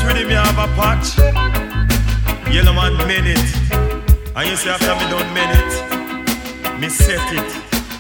This rhythm me have a patch. Yellow man made it. And you say after me done made it, me set it.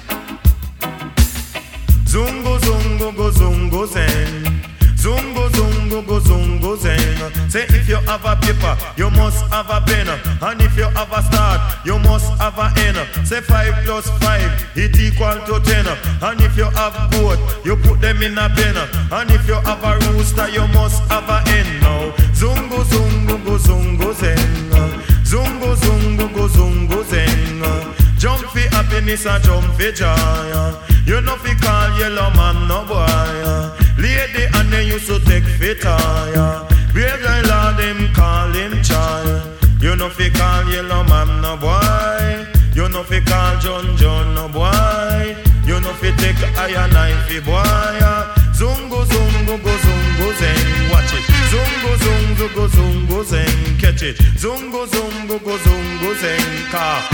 Zungo zungo go zungo zen. Zungo zungo go zungo zen. Say if you have a paper, you must have a pen. And if you have a start, you must have a end. Say 5 plus 5, it equal to 10. And if you have goat, you put them in a pen. And if you have a rooster, you must have a hen. Now zungo zungo go zungo zen. Zungo zungo go zungo zen. Jump for happiness and jump for joy. You know fi call yellow man no boy. Lady and they used to take fit tire. Brave guy lord them call him child. You know fi call yellow man no boy. You know fi call John no boy. You know fi take iron knife fi boy. Zungo zungo go zungo zeng. Watch it. Zungo zungo go zungo zeng. Catch it. Zungo zungo go zungo zeng. Car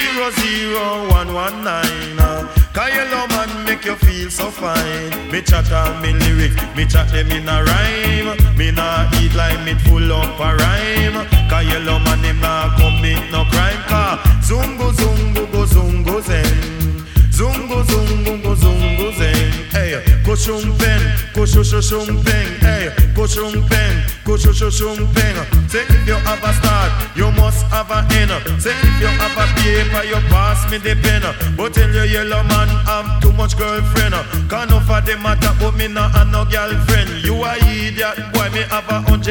00119. Cause yellow man make you feel so fine. Me chat on me lyrics, me chat them in a rhyme. Me nah eat like me full up a rhyme. Cause yellow man him nah commit no crime. Cause zungo zungo go zungo zeng. Zungo zungo go zungo zeng. Hey, kushung pen, kushushung peng. Hey, kushung pen, kushushung peng. Say if you have a start, you must have a end. Say if you have a paper, you pass me the pen. But tell your yellow man I'm too much girlfriend. Can't no for them matter, but me not have no girlfriend. You a idiot, boy, me have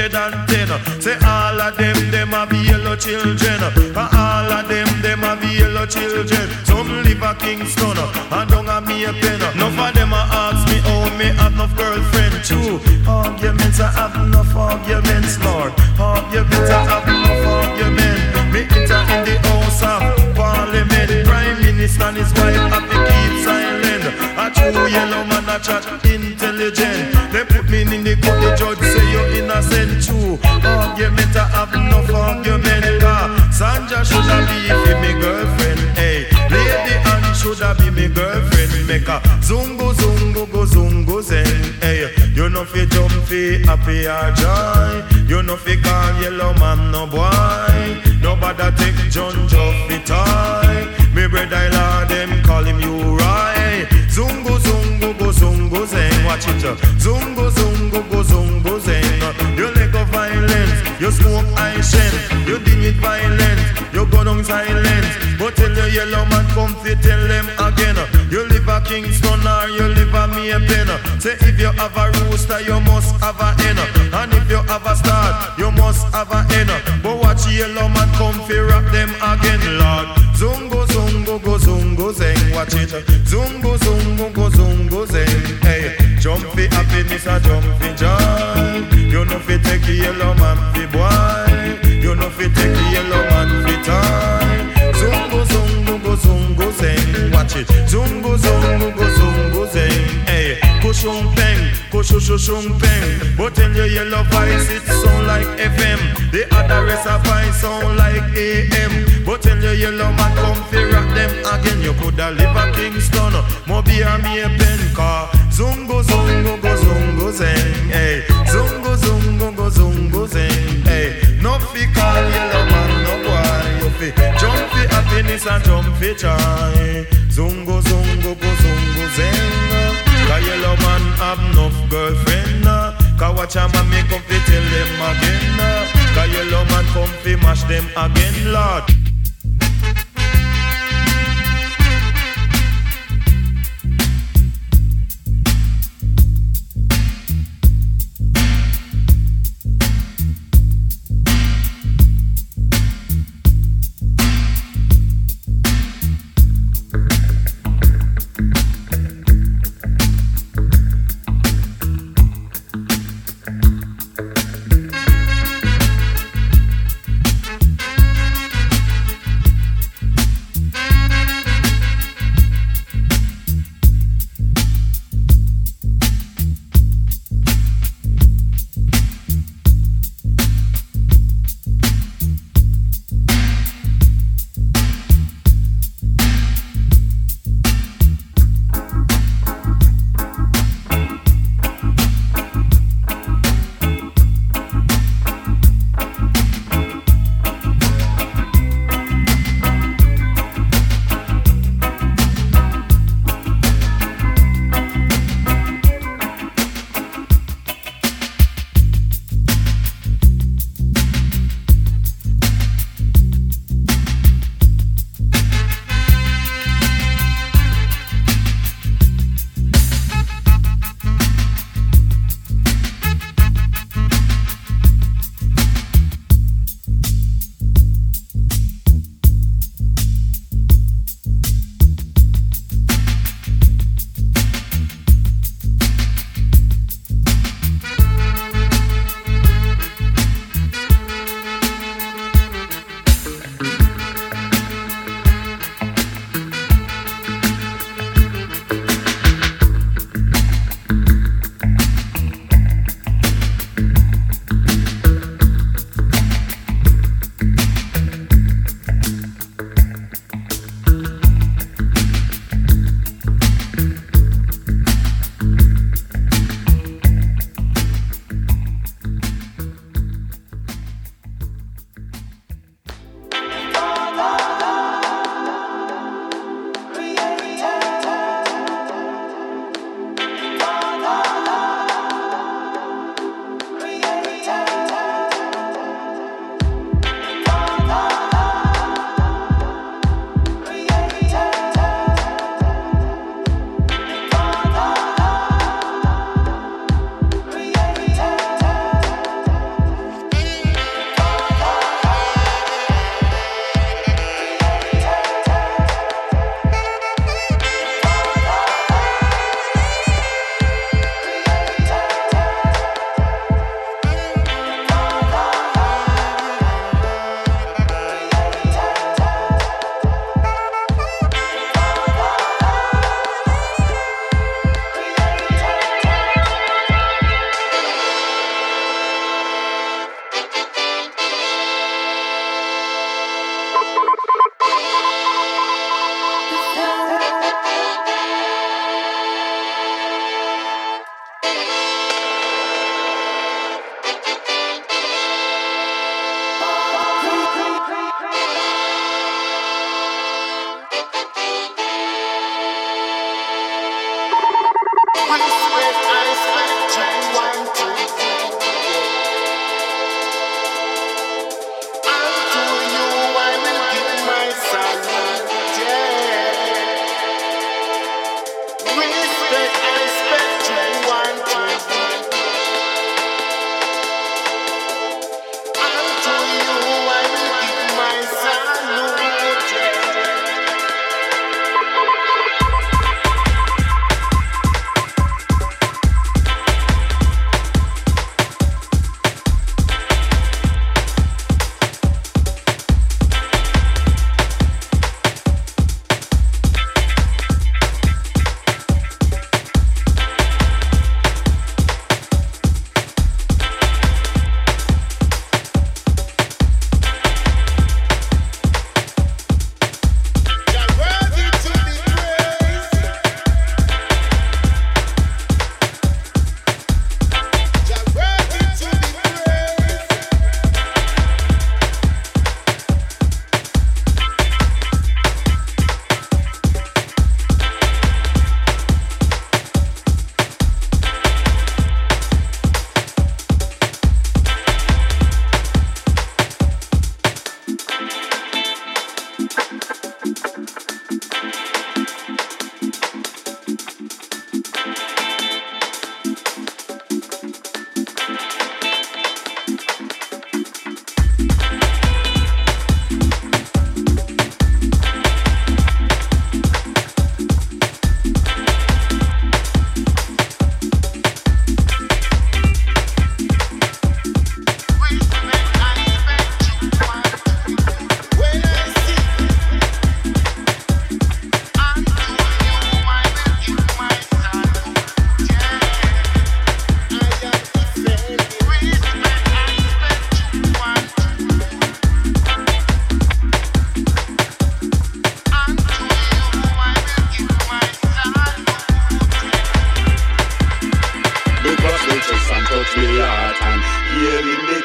110. Say all of them have yellow children. And all of them have yellow children. Some live a Kingston, and don't have me a pen. None of them ask me, oh, me have no girlfriend. True, arguments I have enough arguments, Lord. Arguments I have enough arguments. Me enter in the house of Parliament. Prime Minister and his wife have to keep silent. A true yellow man a chat intelligent. They put me in the court, the judge say you're innocent. True, argument I have enough argument. Sanja shoulda be me girlfriend. Hey, Lady Anne shoulda be me girlfriend. Make a zungo zungo go zungo zeng. Hey, you know fi jump fi happy or joy. You know fi call yellow man no boy. Nobody take John fi toy. Me brother lord them call him you right. Zungo zungo go zungo zeng. Watch it. Zungo zungo go zungo zeng. You let go violence. You smoke ice shen. You deal with violence. You go down silence. But tell your yellow man come fi tell them again. You live a Kingston or you live a Maypen. Say if you have a rooster you must have a hen. And if you have a start you must have a hen. But watch yellow man come fi rap them again, Lord. Zungo zungo go zungo zeng. Watch it. Zungo zungo go zungo zeng. Hey, jump fi happiness or jump fi joy. You know fi take the yellow man fi boy. You know fi take the yellow man fi toy. Zungo zungo go zungo zeng. Watch it. Zungo zungo go zungo zeng. Hey, kushung peng, kushushung peng. But tell your yellow voice it sound like FM. The other rest of voice sound like AM. But tell your yellow man come fi rock them again. You coulda live a Kingston, Moby or Maypen. Car zungo zungo go zungo zeng. Hey, zungo zungo go zungo zeng. Hey, no fi call yellow man no boy. You fi jump fi happiness and jump fi joy. Zungo zungo go zungo zeng. Cause yellow man have enough girlfriend. Cause watch a man me come fi tell them again. Cause yellow man come fi mash them again, Lord.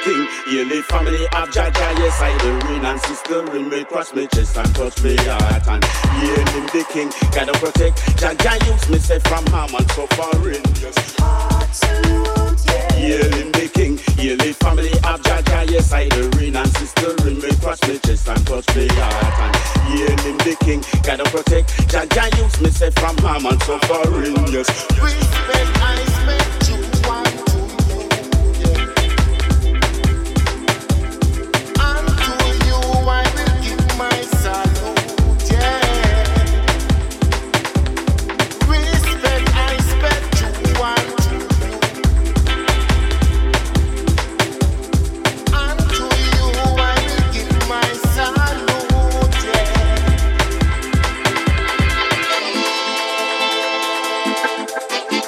king. Yearly family of Jaja, yes, I the rain and sister in me cross me chest and touch me heart. And yearly the king, gotta protect Jaja, use me say from harm and suffering. Yearly the king, yearly family of Jaja, yes, I the rain and sister in me cross me chest and touch me heart. And yearly the king, gotta protect Jaja, use me say from harm and suffering. Yes, respect, I respect you, one to you, yeah. And to you I will give my salute, yeah. Respect, I respect you, one to you. And to you I will give my salute, yeah.